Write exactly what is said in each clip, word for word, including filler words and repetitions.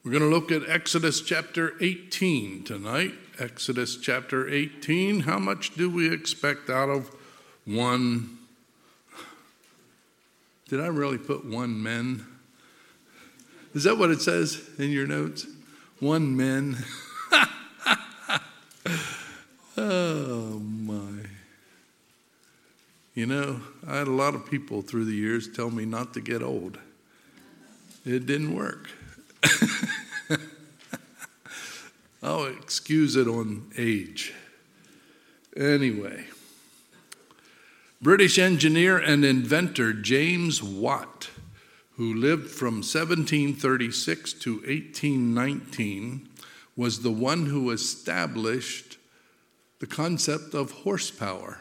We're going to look at Exodus chapter eighteen tonight. Exodus chapter eighteen. How much do we expect out of one? Did I really put one men? Is that what it says in your notes? One men. Oh my. You know, I had a lot of people through the years tell me not to get old. It didn't work. I'll excuse it on age. Anyway, British engineer and inventor James Watt, who lived from seventeen thirty-six to eighteen nineteen, was the one who established the concept of horsepower.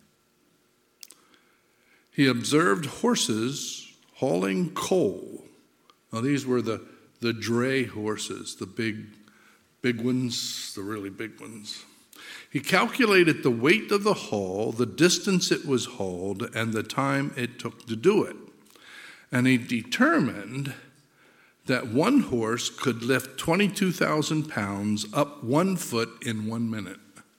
He observed horses hauling coal. Now, these were the, the dray horses, the big, big ones, the really big ones. He calculated the weight of the haul, the distance it was hauled, and the time it took to do it. And he determined that one horse could lift twenty-two thousand pounds up one foot in one minute.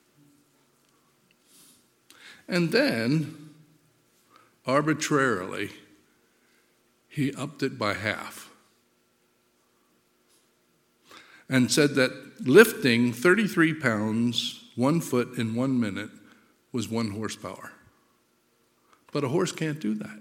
And then, arbitrarily, he upped it by half and said that lifting thirty-three pounds one foot in one minute was one horsepower. But a horse can't do that.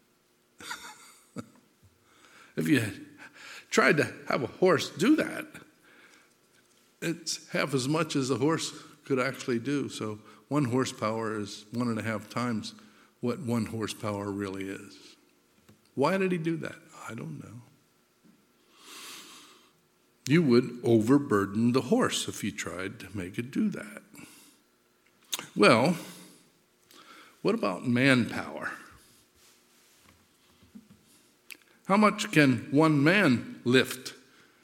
If you tried to have a horse do that, it's half as much as a horse could actually do. So one horsepower is one and a half times what one horsepower really is. Why did he do that? I don't know. You would overburden the horse if you tried to make it do that. Well, what about manpower? How much can one man lift?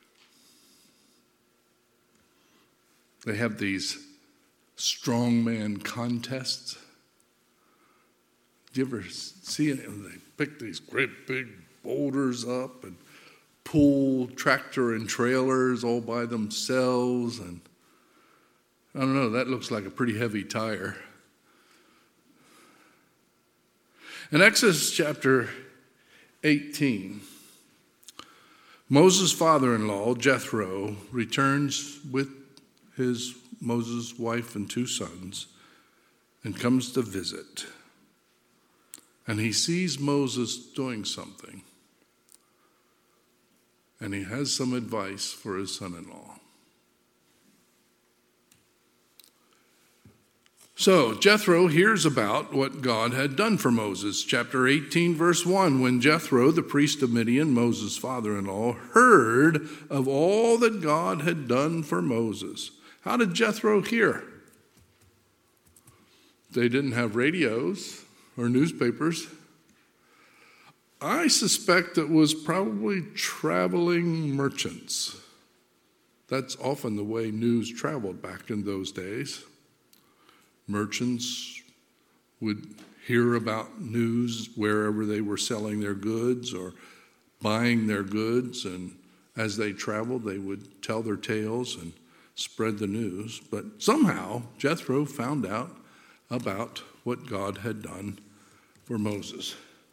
They have these strongman contests. Do you ever see it? They pick these great big boulders up and pull tractor and trailers all by themselves. And I don't know, that looks like a pretty heavy tire. In Exodus chapter eighteen, Moses' father-in-law, Jethro, returns with his Moses' wife and two sons and comes to visit. And he sees Moses doing something. And he has some advice for his son-in-law. So Jethro hears about what God had done for Moses. Chapter eighteen, verse one, when Jethro, the priest of Midian, Moses' father-in-law, heard of all that God had done for Moses. How did Jethro hear? They didn't have radios or newspapers. I suspect it was probably traveling merchants. That's often the way news traveled back in those days. Merchants would hear about news wherever they were selling their goods or buying their goods, and as they traveled, they would tell their tales and spread the news. But somehow, Jethro found out about what God had done for Moses.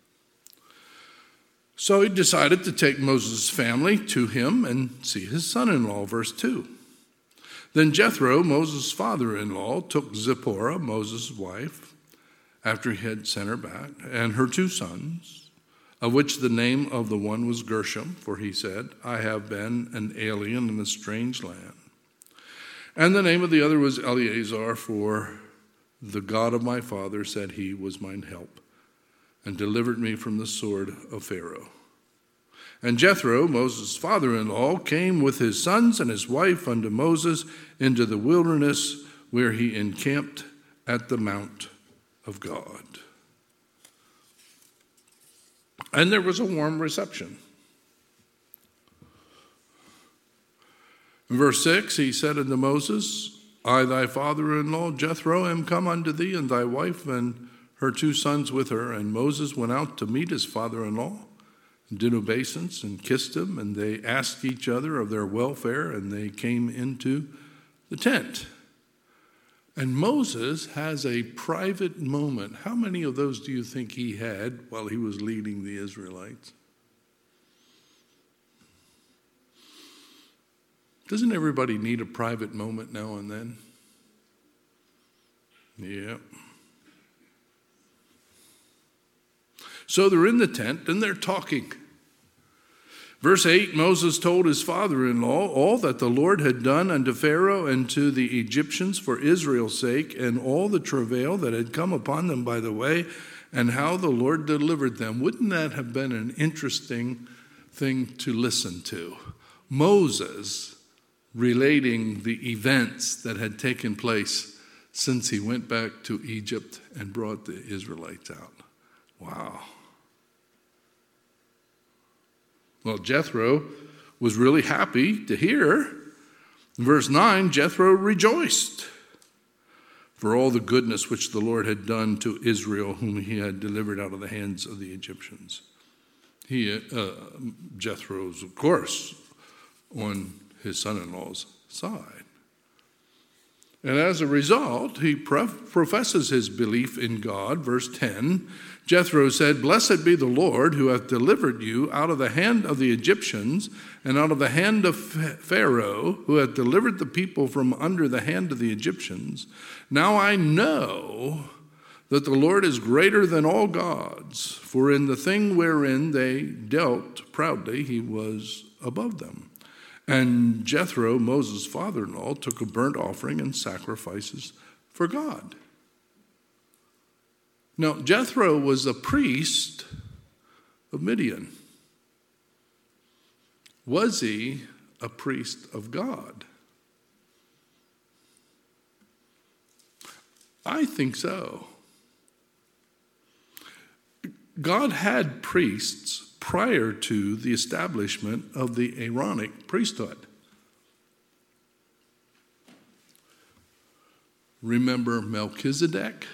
So he decided to take Moses' family to him and see his son-in-law, verse two. Then Jethro, Moses' father-in-law, took Zipporah, Moses' wife, after he had sent her back, and her two sons, of which the name of the one was Gershom, for he said, I have been an alien in a strange land. And the name of the other was Eleazar, for the God of my father said he was mine help, and delivered me from the sword of Pharaoh. And Jethro, Moses' father-in-law, came with his sons and his wife unto Moses into the wilderness, where he encamped at the mount of God. And there was a warm reception. In verse six, he said unto Moses, I, thy father-in-law, Jethro, am come unto thee, and thy wife and her two sons with her. And Moses went out to meet his father-in-law, did obeisance and kissed him, and they asked each other of their welfare, and they came into the tent. And Moses has a private moment. How many of those do you think he had while he was leading the Israelites? Doesn't everybody need a private moment now and then? Yeah. So they're in the tent and they're talking. Verse eight, Moses told his father-in-law all that the Lord had done unto Pharaoh and to the Egyptians for Israel's sake, and all the travail that had come upon them by the way, and how the Lord delivered them. Wouldn't that have been an interesting thing to listen to? Moses relating the events that had taken place since he went back to Egypt and brought the Israelites out. Wow. Well, Jethro was really happy to hear. In verse nine, Jethro rejoiced for all the goodness which the Lord had done to Israel, whom he had delivered out of the hands of the Egyptians. He, uh, Jethro's, of course, on his son-in-law's side. And as a result, he professes his belief in God. Verse ten, Jethro said, Blessed be the Lord who hath delivered you out of the hand of the Egyptians and out of the hand of Pharaoh, who hath delivered the people from under the hand of the Egyptians. Now I know that the Lord is greater than all gods, for in the thing wherein they dealt proudly, he was above them. And Jethro, Moses' father-in-law, took a burnt offering and sacrifices for God. Now, Jethro was a priest of Midian. Was he a priest of God? I think so. God had priests prior to the establishment of the Aaronic priesthood. Remember Melchizedek?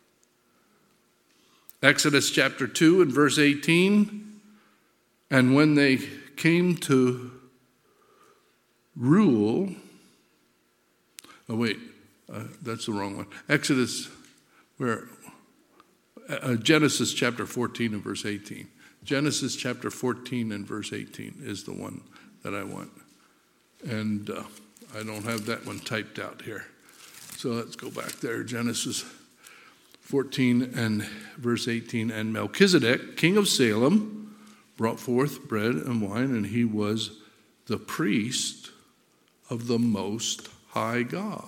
Exodus chapter two and verse eighteen. And when they came to rule, oh wait, uh, that's the wrong one. Exodus, where uh, Genesis chapter fourteen and verse eighteen. Genesis chapter fourteen and verse eighteen is the one that I want. And uh, I don't have that one typed out here. So let's go back there. Genesis fourteen and verse eighteen. And Melchizedek, king of Salem, brought forth bread and wine, and he was the priest of the Most High God.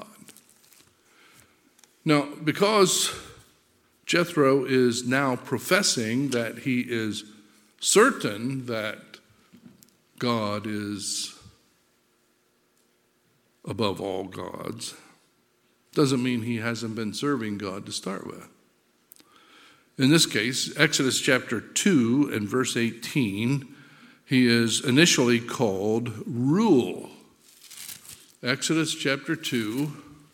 Now, because Jethro is now professing that he is certain that God is above all gods, doesn't mean he hasn't been serving God to start with. In this case, Exodus chapter two and verse eighteen, he is initially called Rule. Exodus chapter two,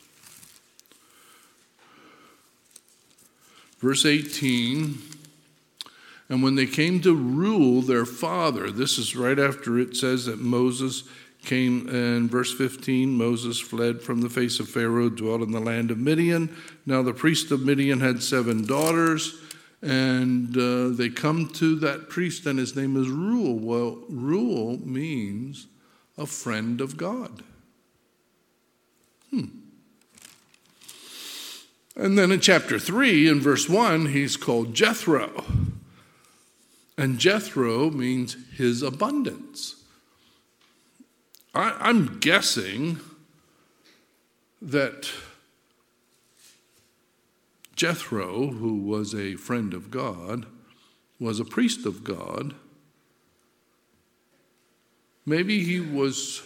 verse eighteen, and when they came to rule their father, this is right after it says that Moses came, in verse fifteen, Moses fled from the face of Pharaoh, dwelt in the land of Midian. Now the priest of Midian had seven daughters, and uh, they come to that priest, and his name is Reuel. Well, Reuel means a friend of God. Hmm. And then in chapter three, in verse one, he's called Jethro. And Jethro means his abundance. I, I'm guessing that Jethro, who was a friend of God, was a priest of God. Maybe he was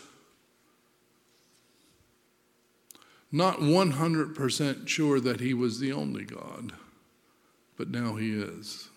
not one hundred percent sure that he was the only God, but now he is.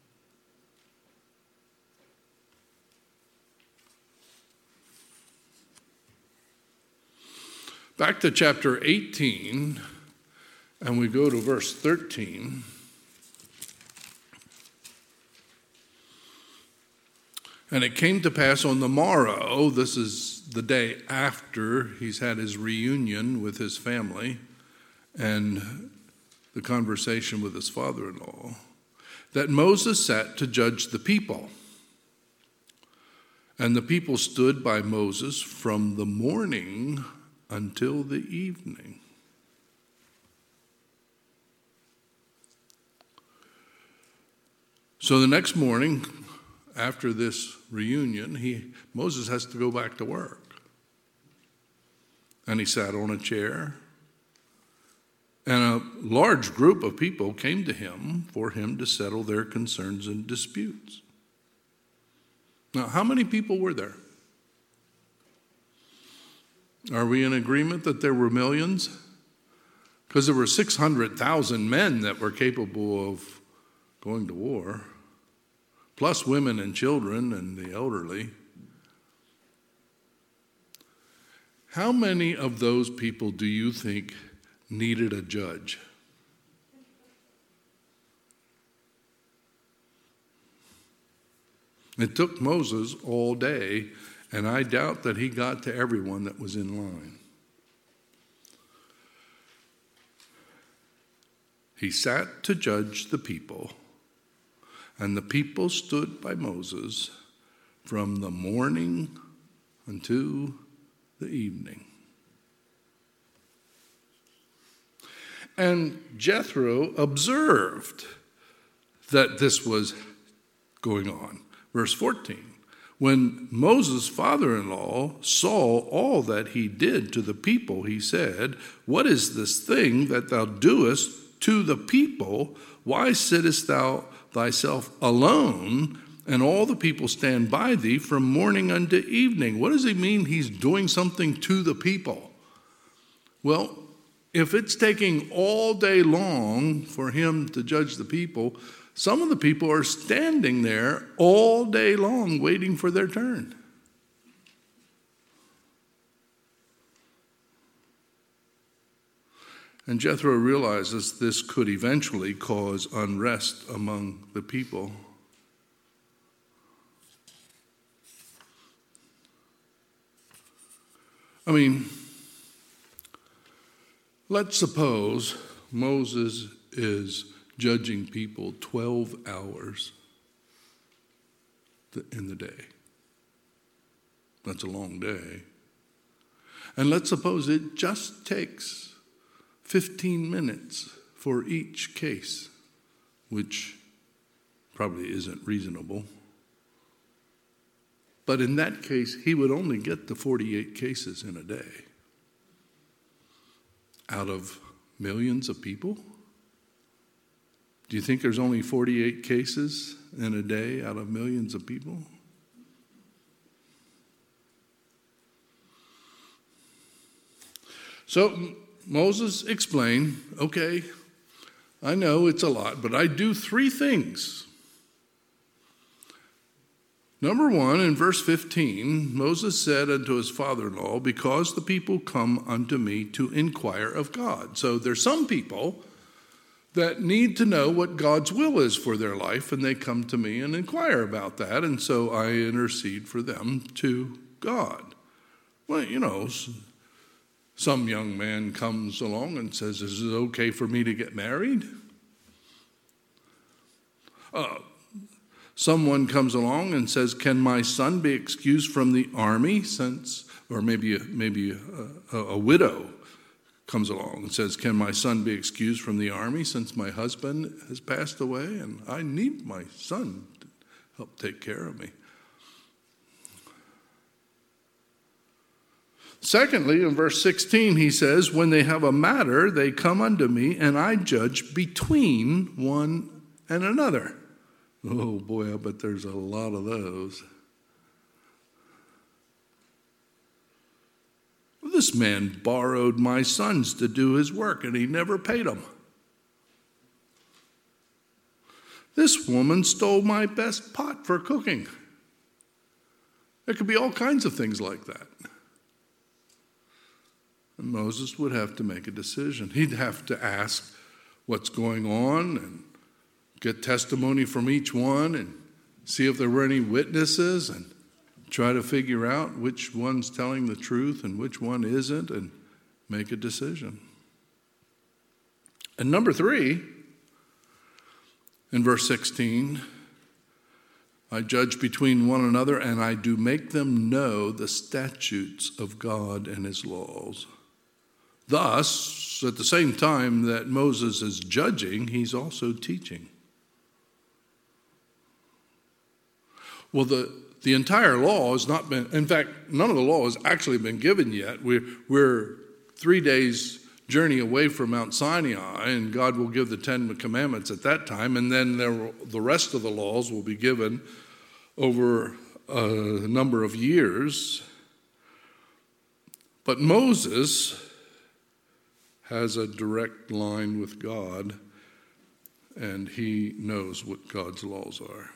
Back to chapter eighteen, and we go to verse thirteen. And it came to pass on the morrow, this is the day after he's had his reunion with his family and the conversation with his father-in-law, that Moses sat to judge the people. And the people stood by Moses from the morning until the evening. So the next morning, after this reunion, he Moses has to go back to work. And he sat on a chair, and a large group of people came to him for him to settle their concerns and disputes. Now, how many people were there? Are we in agreement that there were millions? Because there were six hundred thousand men that were capable of going to war, plus women and children and the elderly. How many of those people do you think needed a judge? It took Moses all day, and I doubt that he got to everyone that was in line. He sat to judge the people, and the people stood by Moses from the morning until the evening. And Jethro observed that this was going on. Verse fourteen, when Moses' father-in-law saw all that he did to the people, he said, "What is this thing that thou doest to the people? Why sittest thou thyself alone, and all the people stand by thee from morning unto evening?" What does he mean he's doing something to the people? Well, if it's taking all day long for him to judge the people, some of the people are standing there all day long waiting for their turn. And Jethro realizes this could eventually cause unrest among the people. I mean, let's suppose Moses is judging people twelve hours in the day. That's a long day. And let's suppose it just takes fifteen minutes for each case, which probably isn't reasonable. But in that case, he would only get the forty-eight cases in a day out of millions of people. Do you think there's only forty-eight cases in a day out of millions of people? So Moses explained, okay, I know it's a lot, but I do three things. Number one, in verse fifteen, Moses said unto his father-in-law, "Because the people come unto me to inquire of God." So there's some people that need to know what God's will is for their life, and they come to me and inquire about that, and so I intercede for them to God. Well, you know, some young man comes along and says, "Is it okay for me to get married?" Uh, someone comes along and says, "Can my son be excused from the army since," or maybe, maybe a, a, a widow comes along and says, "Can my son be excused from the army since my husband has passed away and I need my son to help take care of me?" Secondly, in verse sixteen, he says, "When they have a matter, they come unto me, and I judge between one and another." Oh boy, I bet there's a lot of those. This man borrowed my sons to do his work, and he never paid them. This woman stole my best pot for cooking. There could be all kinds of things like that. And Moses would have to make a decision. He'd have to ask what's going on and get testimony from each one and see if there were any witnesses and try to figure out which one's telling the truth and which one isn't and make a decision. And number three, in verse sixteen, I judge between one another, and I do make them know the statutes of God and his laws. Thus, at the same time that Moses is judging, he's also teaching. Well, the, the entire law has not been, in fact, none of the law has actually been given yet. We're, we're three days journey away from Mount Sinai, and God will give the Ten Commandments at that time, and then there will, the rest of the laws will be given over a number of years. But Moses has a direct line with God, and he knows what God's laws are.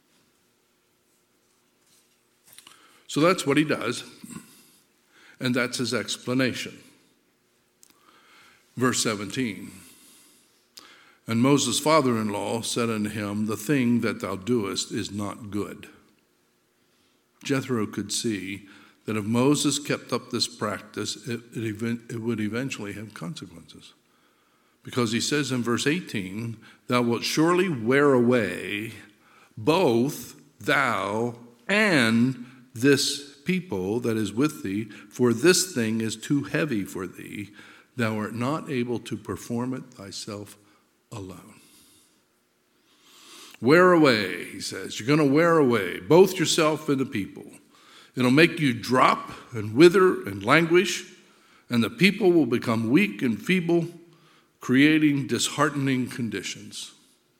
So that's what he does, and that's his explanation. Verse seventeen, and Moses' father-in-law said unto him, the thing that thou doest is not good. Jethro could see that if Moses kept up this practice, it, it, event, it would eventually have consequences. Because he says in verse eighteen, thou wilt surely wear away both thou and this people that is with thee, for this thing is too heavy for thee. Thou art not able to perform it thyself alone. Wear away, he says. You're going to wear away, both yourself and the people. It'll make you drop and wither and languish, and the people will become weak and feeble, creating disheartening conditions.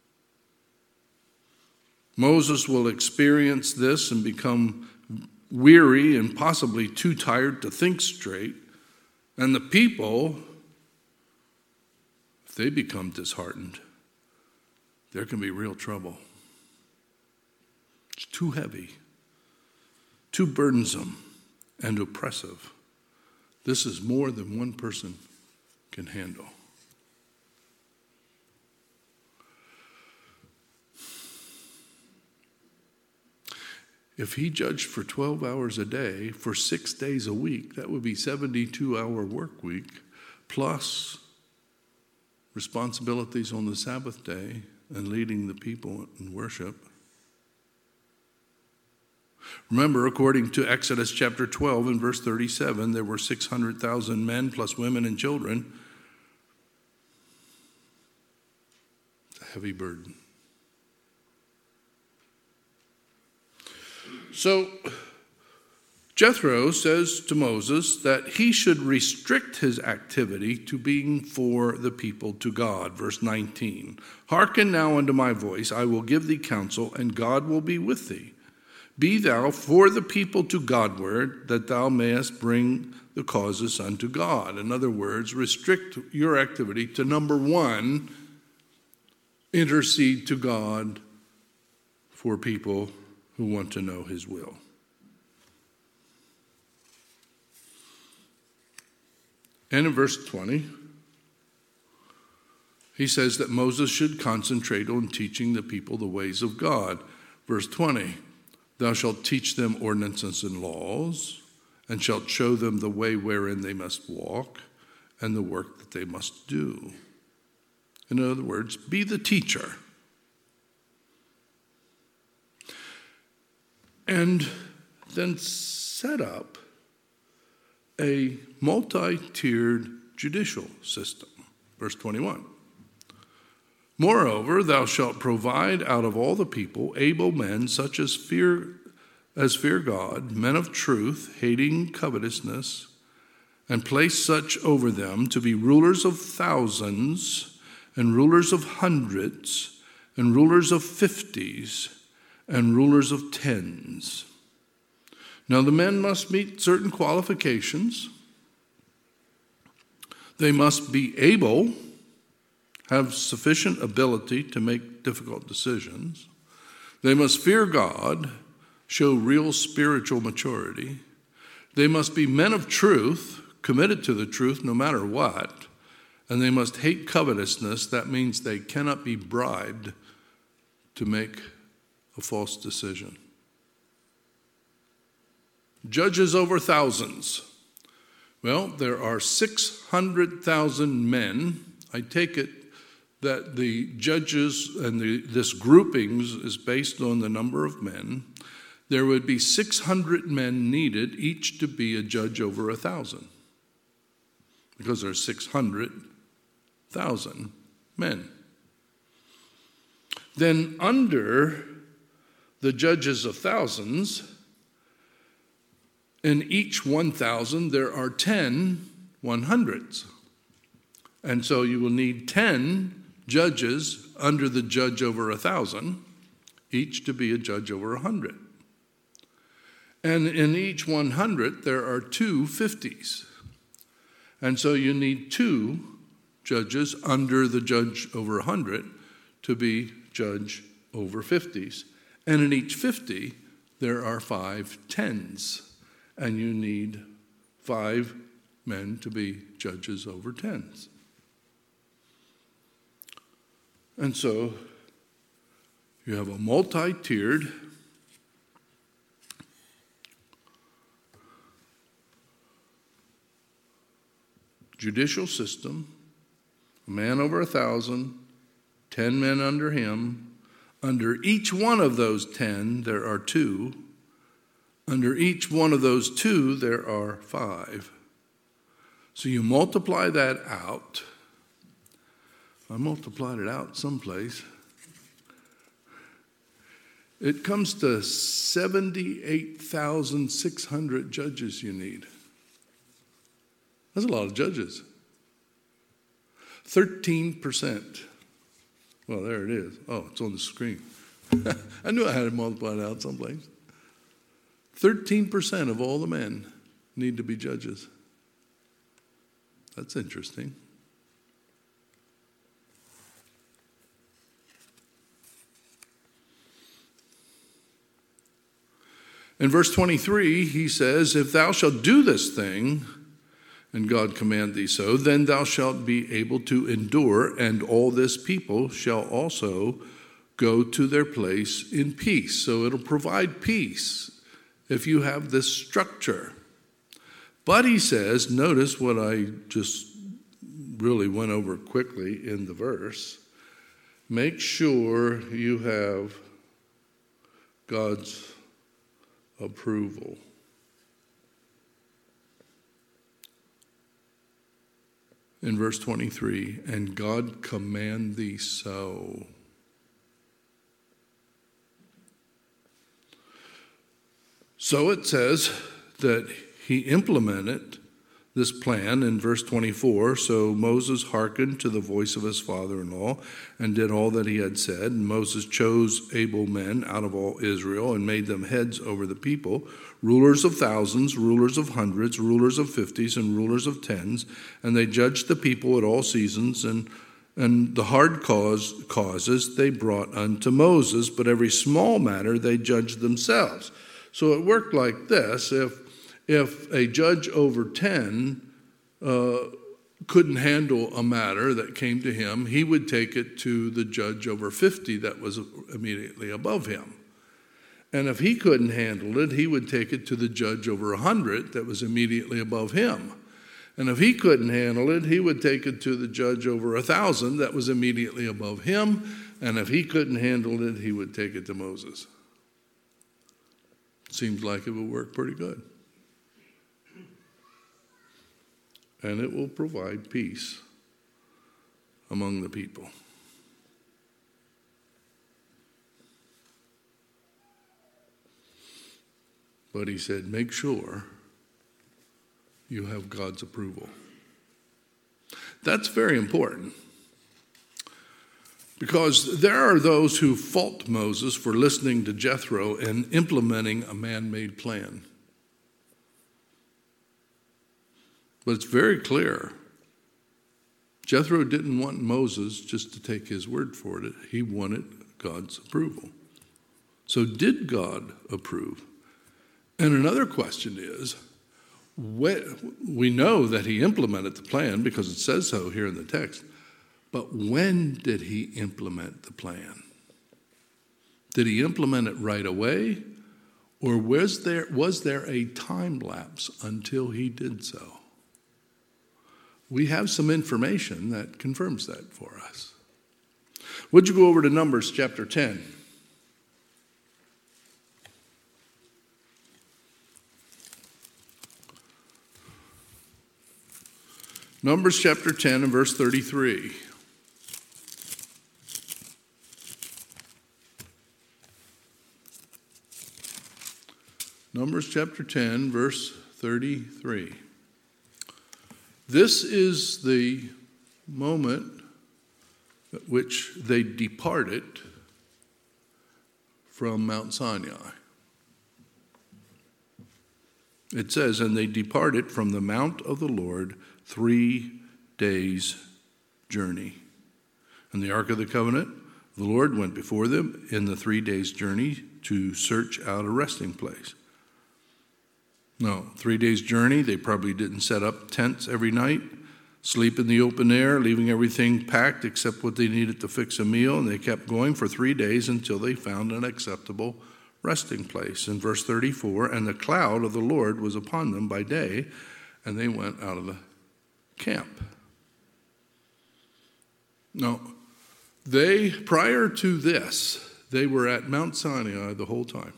Moses will experience this and become weary and possibly too tired to think straight. And the people, if they become disheartened, there can be real trouble. It's too heavy, too burdensome, and oppressive. This is more than one person can handle. If he judged for twelve hours a day for six days a week, that would be seventy-two hour work week, plus responsibilities on the Sabbath day and leading the people in worship. Remember, according to Exodus chapter twelve and verse thirty-seven, there were six hundred thousand men plus women and children. It's a heavy burden. So Jethro says to Moses that he should restrict his activity to being for the people to God. Verse nineteen, hearken now unto my voice, I will give thee counsel, and God will be with thee. Be thou for the people to Godward, that thou mayest bring the causes unto God. In other words, restrict your activity to number one, intercede to God for people who want to know his will. And in verse twenty, he says that Moses should concentrate on teaching the people the ways of God. Verse twenty, thou shalt teach them ordinances and laws, and shalt show them the way wherein they must walk, and the work that they must do. In other words, be the teacher. And then set up a multi-tiered judicial system. Verse twenty-one. Moreover, thou shalt provide out of all the people able men such as fear as fear God, men of truth, hating covetousness, and place such over them to be rulers of thousands, and rulers of hundreds, and rulers of fifties, and rulers of tens. Now the men must meet certain qualifications. They must be able, have sufficient ability to make difficult decisions. They must fear God, show real spiritual maturity. They must be men of truth, committed to the truth no matter what. And they must hate covetousness. That means they cannot be bribed to make a false decision. Judges over thousands. Well, there are six hundred thousand men. I take it that the judges and the, this groupings is based on the number of men. There would be six hundred men needed, each to be a judge over a thousand, because there are six hundred thousand men. Then under the judges of thousands, in each one thousand, there are ten one hundreds. And so you will need ten judges under the judge over a thousand, each to be a judge over a hundred. And in each one hundred, there are two fifties. And so you need two judges under the judge over a hundred to be judge over fifties. And in each fifty, there are five tens. And you need five men to be judges over tens. And so you have a multi-tiered judicial system, a man over a thousand, ten men under him. Under each one of those ten, there are two. Under each one of those two, there are five. So you multiply that out. I multiplied it out someplace. It comes to seventy-eight thousand six hundred judges you need. That's a lot of judges. thirteen percent. Well, there it is. Oh, it's on the screen. I knew I had it multiplied out someplace. thirteen percent of all the men need to be judges. That's interesting. In verse twenty-three, he says, if thou shalt do this thing, and God command thee so, then thou shalt be able to endure, and all this people shall also go to their place in peace. So it'll provide peace if you have this structure. But he says, notice what I just really went over quickly in the verse, make sure you have God's approval. In verse twenty-three, and God command thee so. So it says that he implemented this plan in verse twenty-four. So Moses hearkened to the voice of his father-in-law and did all that he had said. And Moses chose able men out of all Israel and made them heads over the people, rulers of thousands, rulers of hundreds, rulers of fifties, and rulers of tens. And they judged the people at all seasons, and, and the hard cause, causes they brought unto Moses, but every small matter they judged themselves. So it worked like this. If, if a judge over ten uh, couldn't handle a matter that came to him, he would take it to the judge over fifty that was immediately above him. And if he couldn't handle it, he would take it to the judge over a hundred that was immediately above him. And if he couldn't handle it, he would take it to the judge over a thousand that was immediately above him. And if he couldn't handle it, he would take it to Moses. Seems like it would work pretty good. And it will provide peace among the people. But he said, make sure you have God's approval. That's very important. Because there are those who fault Moses for listening to Jethro and implementing a man-made plan. But it's very clear. Jethro didn't want Moses just to take his word for it. He wanted God's approval. So did God approve? And another question is, we know that he implemented the plan because it says so here in the text. But when did he implement the plan? Did he implement it right away? Or was there, was there a time lapse until he did so? We have some information that confirms that for us. Would you go over to Numbers chapter ten? Numbers chapter ten and verse thirty-three. Numbers chapter ten, verse thirty-three. This is the moment at which they departed from Mount Sinai. It says, and they departed from the mount of the Lord three days' journey. And the ark of the covenant, the Lord went before them in the three days' journey to search out a resting place. No, three days' journey, they probably didn't set up tents every night, sleep in the open air, leaving everything packed except what they needed to fix a meal, and they kept going for three days until they found an acceptable resting place. In verse thirty-four, and the cloud of the Lord was upon them by day, and they went out of the camp. Now, they, prior to this, they were at Mount Sinai the whole time.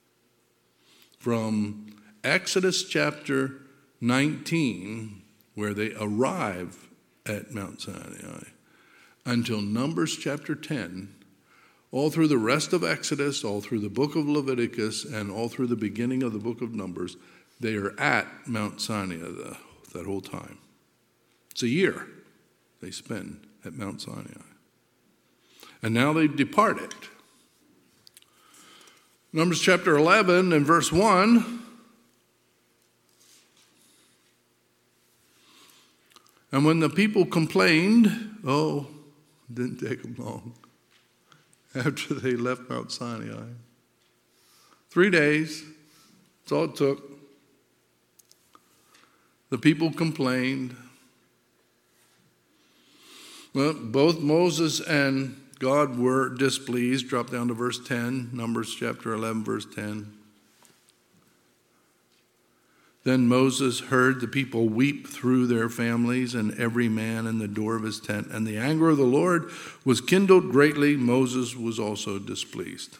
From Exodus chapter nineteen, where they arrive at Mount Sinai, until Numbers chapter ten, all through the rest of Exodus, all through the book of Leviticus, and all through the beginning of the book of Numbers, they are at Mount Sinai the, that whole time. It's a year they spend at Mount Sinai. And now they've departed. Numbers chapter eleven and verse one. And when the people complained, oh, it didn't take them long, after they left Mount Sinai. Three days, that's all it took. The people complained. Well, both Moses and God were displeased. Drop down to verse ten, Numbers chapter eleven, verse ten. Then Moses heard the people weep through their families, and every man in the door of his tent. And the anger of the Lord was kindled greatly. Moses was also displeased.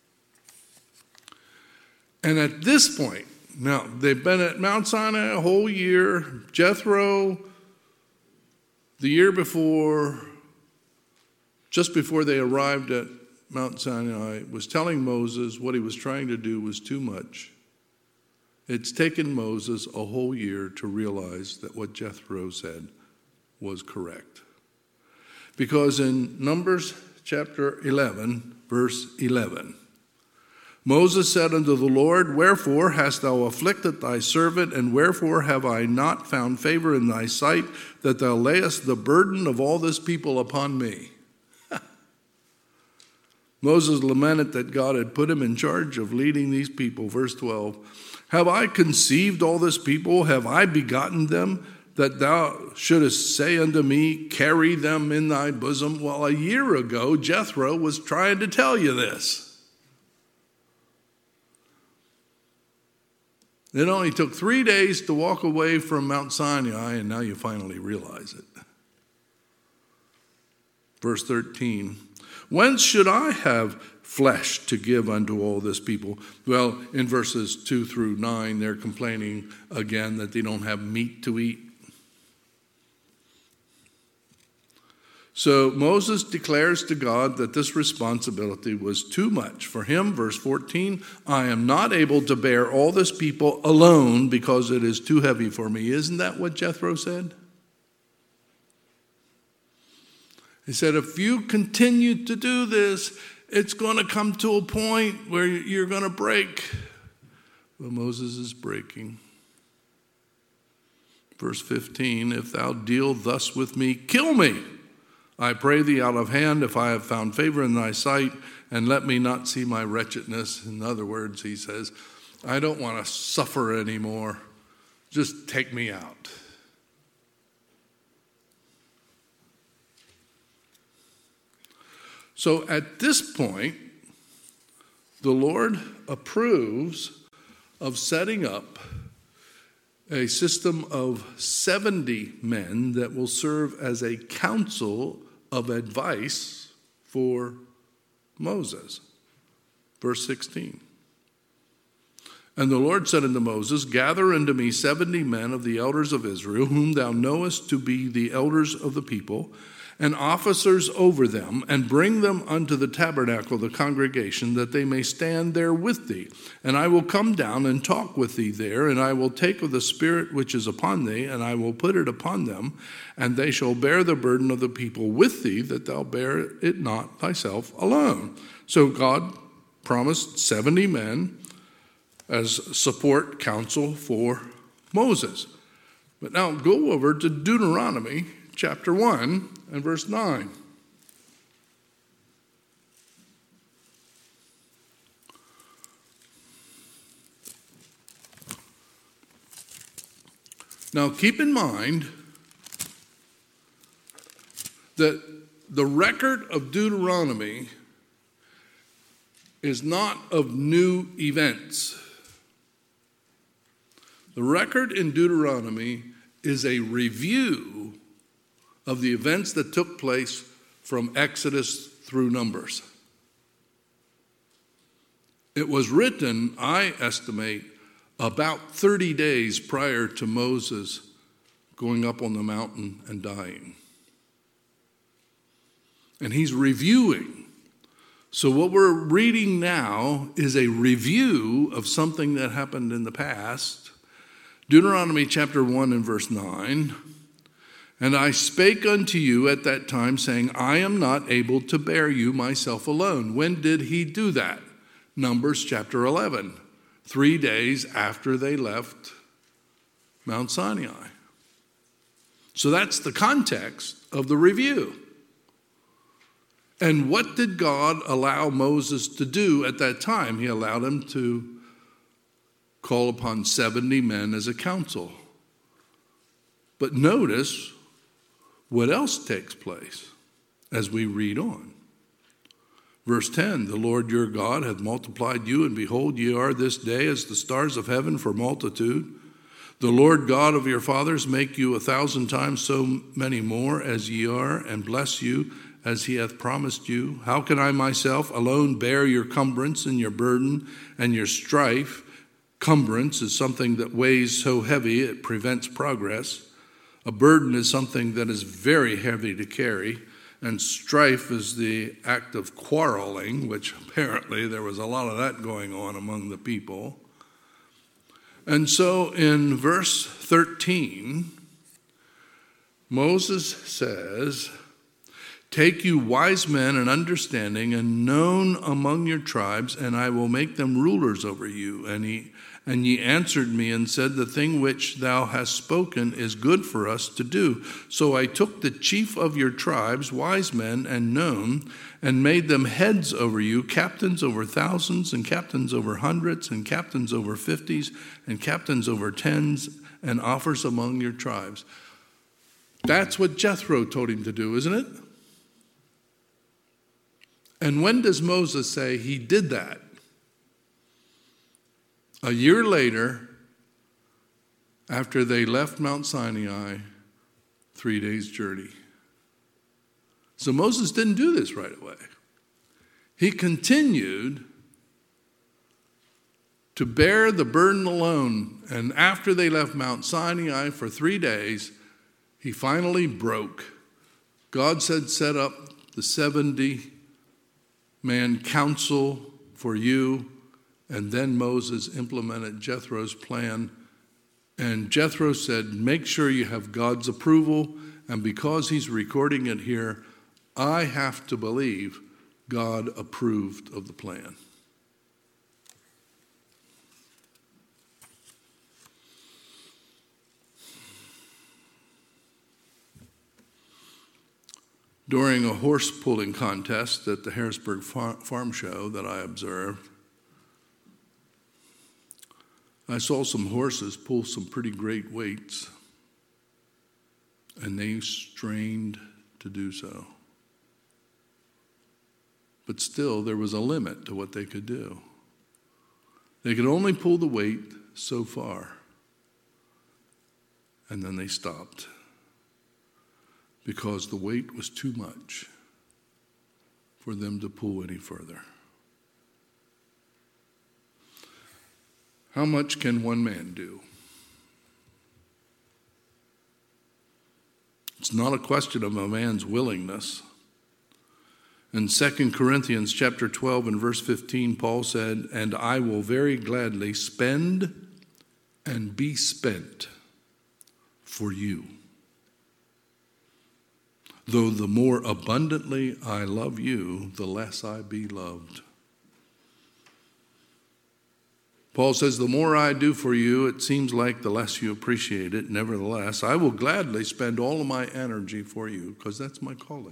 And at this point, now they've been at Mount Sinai a whole year. Jethro, the year before, just before they arrived at Mount Sinai, was telling Moses what he was trying to do was too much. It's taken Moses a whole year to realize that what Jethro said was correct. Because in Numbers chapter eleven, verse eleven, Moses said unto the Lord, wherefore hast thou afflicted thy servant, and wherefore have I not found favor in thy sight, that thou layest the burden of all this people upon me? Moses lamented that God had put him in charge of leading these people. Verse twelve, have I conceived all this people? Have I begotten them, that thou shouldest say unto me, carry them in thy bosom? Well, a year ago, Jethro was trying to tell you this. It only took three days to walk away from Mount Sinai, and now you finally realize it. Verse thirteen, whence should I have flesh to give unto all this people? Well, in verses two through nine, they're complaining again that they don't have meat to eat. So Moses declares to God that this responsibility was too much for him. Verse fourteen, I am not able to bear all this people alone because it is too heavy for me. Isn't that what Jethro said? He said, if you continue to do this, it's going to come to a point where you're going to break. Well, Moses is breaking. Verse fifteen, if thou deal thus with me, kill me. I pray thee out of hand, if I have found favor in thy sight, and let me not see my wretchedness. In other words, he says, I don't want to suffer anymore. Just take me out. So at this point, The Lord approves of setting up a system of seventy men that will serve as a council of advice for Moses. Verse sixteen. And the Lord said unto Moses, gather unto me seventy men of the elders of Israel, whom thou knowest to be the elders of the people, and officers over them, and bring them unto the tabernacle of the congregation, that they may stand there with thee. And I will come down and talk with thee there, and I will take of the Spirit which is upon thee, and I will put it upon them, and they shall bear the burden of the people with thee, that thou bear it not thyself alone. So God promised seventy men as support counsel for Moses. But now go over to Deuteronomy chapter one and verse nine. Now keep in mind that the record of Deuteronomy is not of new events. The record in Deuteronomy is a review of the events that took place from Exodus through Numbers. It was written, I estimate, about thirty days prior to Moses going up on the mountain and dying. And he's reviewing. So what we're reading now is a review of something that happened in the past. Deuteronomy chapter one and verse nine. And I spake unto you at that time, saying, I am not able to bear you myself alone. When did he do that? Numbers chapter eleven. Three days after they left Mount Sinai. So that's the context of the review. And what did God allow Moses to do at that time? He allowed him to call upon seventy men as a council. But notice what else takes place as we read on. Verse ten, the Lord your God hath multiplied you, and behold, ye are this day as the stars of heaven for multitude. The Lord God of your fathers make you a thousand times so many more as ye are, and bless you as he hath promised you. How can I myself alone bear your cumbrance and your burden and your strife? Cumbrance is something that weighs so heavy it prevents progress. A burden is something that is very heavy to carry. And strife is the act of quarreling, which apparently there was a lot of that going on among the people. And so in verse thirteen, Moses says, take you wise men and understanding and known among your tribes, and I will make them rulers over you. And he And ye answered me and said, the thing which thou hast spoken is good for us to do. So I took the chief of your tribes, wise men and known, and made them heads over you, captains over thousands, and captains over hundreds, and captains over fifties, and captains over tens, and offers among your tribes. That's what Jethro told him to do, isn't it? And when does Moses say he did that? A year later, after they left Mount Sinai, three days' journey. So Moses didn't do this right away. He continued to bear the burden alone. And after they left Mount Sinai for three days, he finally broke. God said, set up the seventy-man council for you. And then Moses implemented Jethro's plan. And Jethro said, make sure you have God's approval. And because he's recording it here, I have to believe God approved of the plan. During a horse pulling contest at the Harrisburg Farm Show that I observed, I saw some horses pull some pretty great weights, and they strained to do so. But still, there was a limit to what they could do. They could only pull the weight so far. And then they stopped because the weight was too much for them to pull any further. How much can one man do? It's not a question of a man's willingness. In Second Corinthians chapter twelve and verse fifteen, Paul said, "And I will very gladly spend and be spent for you. Though the more abundantly I love you, the less I be loved." Paul says, the more I do for you, it seems like the less you appreciate it. Nevertheless, I will gladly spend all of my energy for you because that's my calling.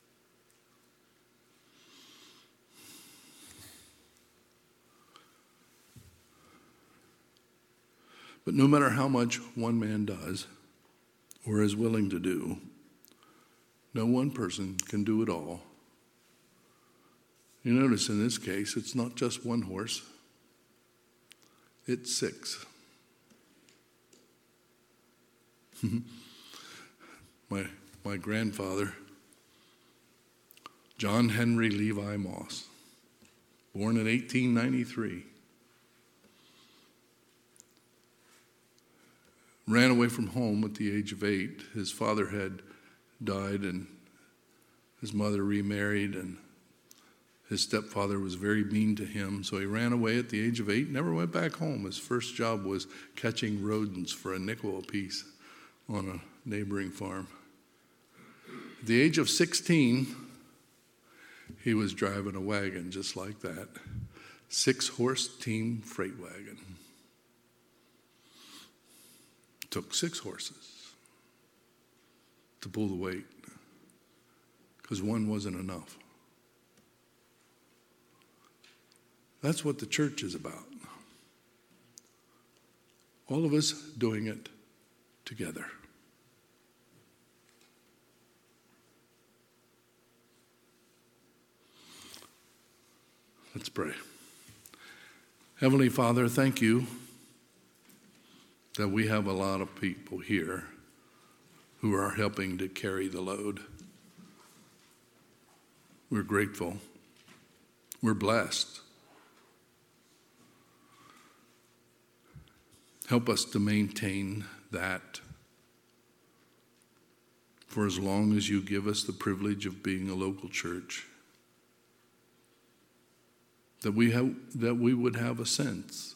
But no matter how much one man does or is willing to do, no one person can do it all. You notice in this case, it's not just one horse. It's six. my, my grandfather, John Henry Levi Moss, born in eighteen ninety-three, ran away from home at the age of eight. His father had died and his mother remarried, and his stepfather was very mean to him, so he ran away at the age of eight, never went back home. His first job was catching rodents for a nickel apiece on a neighboring farm. At the age of sixteen, he was driving a wagon just like that, six-horse team freight wagon. Took six horses to pull the weight because one wasn't enough. That's what the church is about. All of us doing it together. Let's pray. Heavenly Father, thank you that we have a lot of people here who are helping to carry the load. We're grateful. We're blessed. Help us to maintain that for as long as you give us the privilege of being a local church. That we have, that we would have a sense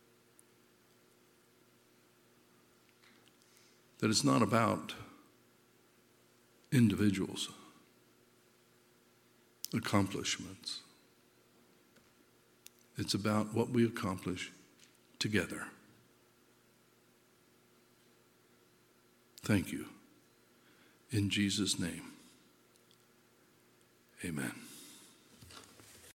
that it's not about individuals, accomplishments. It's about what we accomplish together. Thank you. In Jesus' name, amen.